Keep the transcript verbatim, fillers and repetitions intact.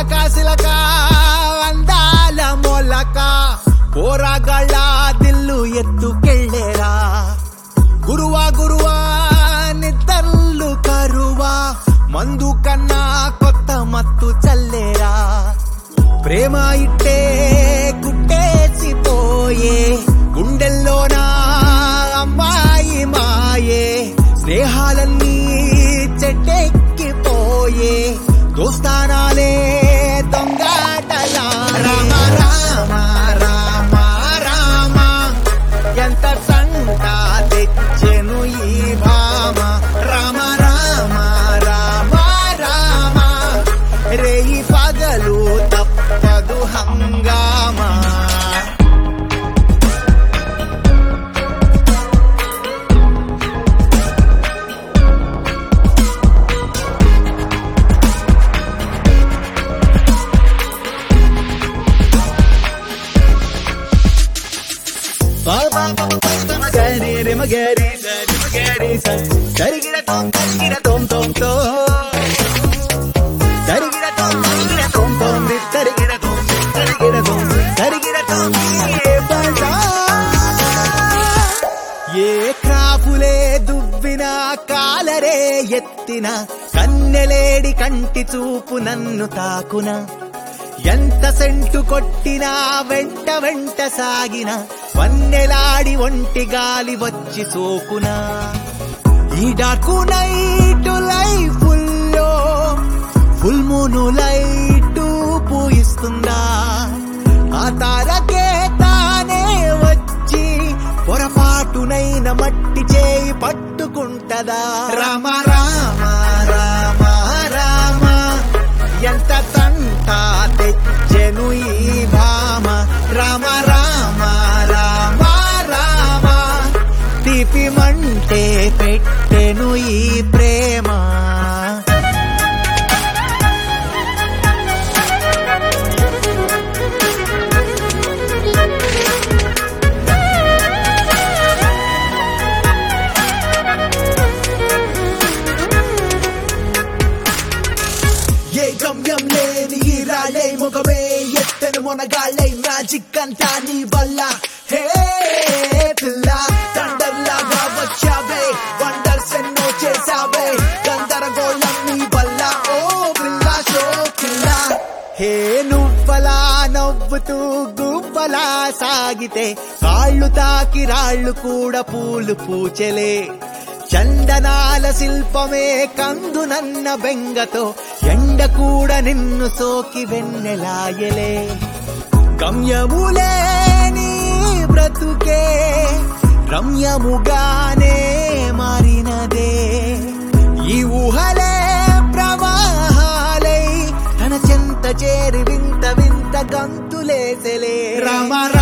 సిలక సిలక అందాల మొలక పోరాగాళ్ళ దిల్లు ఎత్తుకెళ్ళేరా గురువా గురువా నిద్దర్లు కరువా మందు కన్నా కొత్త మత్తు చల్లేరా ప్రేమ ఇట్టే గుట్టేసిపోయే గుండెల్లోనా అమ్మాయి మాయే స్నేహాలన్నీ చెట్టెక్కిపోయే దోస్తానాలే దొంగాటలా రామ రామ రామ రామ ఎంత సంట తెచ్చెను ఈ భామ రామ రామ రామ రామ రేయి పగలు తప్పదు హంగామా Magari, re magari, re magari, tarigira tom, tarigira tom tom tom, tarigira tom, tarigira tom tom, tarigira tom, tarigira tom, tarigira tom, ye bata, ye krapule dubbina kalare yettina, kanneledi kanti చూపు నన్ను తాకునా ఎంత scent కొట్టినా వెంట వెంట సాగిన వన్నెలాడి ఒంటి గాలి వచ్చి సోకునా ఈ డార్కు నైట్ లైఫుల్లో ఫుల్ మూను లైటు పూయిస్తుందా ఆ తారకే తానే వచ్చి పొరపాటునైన మట్టి చేయి పట్టుకుంటదా రామ రామ రామ రామ ఎంత తంట తెచ్చెను ఈ భామ రామ రామ రామ రామ తీపి మంటే పెట్టెను ఈ ప్రేమ గమ్యం లేని ఈ రాళ్ళే ముఖమే ఎత్తను మొనగాళ్ళే మ్యాజిక్ అంతా నీ వల్ల హే పిల్ల తండర్లాగా వచ్చావే వండర్స్ ఎన్నో చేసావే గందరగోళం నీ వల్ల ఓ పిల్ల షో పిల్ల హే నువ్వలా నవ్వుతూ గువ్వలా సాగితే కాళ్ళు తాకి రాళ్ళు కూడా పూలు పూచెలే చందనాల శిల్పమే కందునన్న బెంగతో ఎండ కూడా నిన్ను సోకి వెన్నెలాయలే గమ్యములే నీ బ్రతుకే రమ్యముగానే మారినదే ఈ ఊహలే ప్రవాహాలై తన చెంత చేరి వింత వింత గంతులేసలే రామ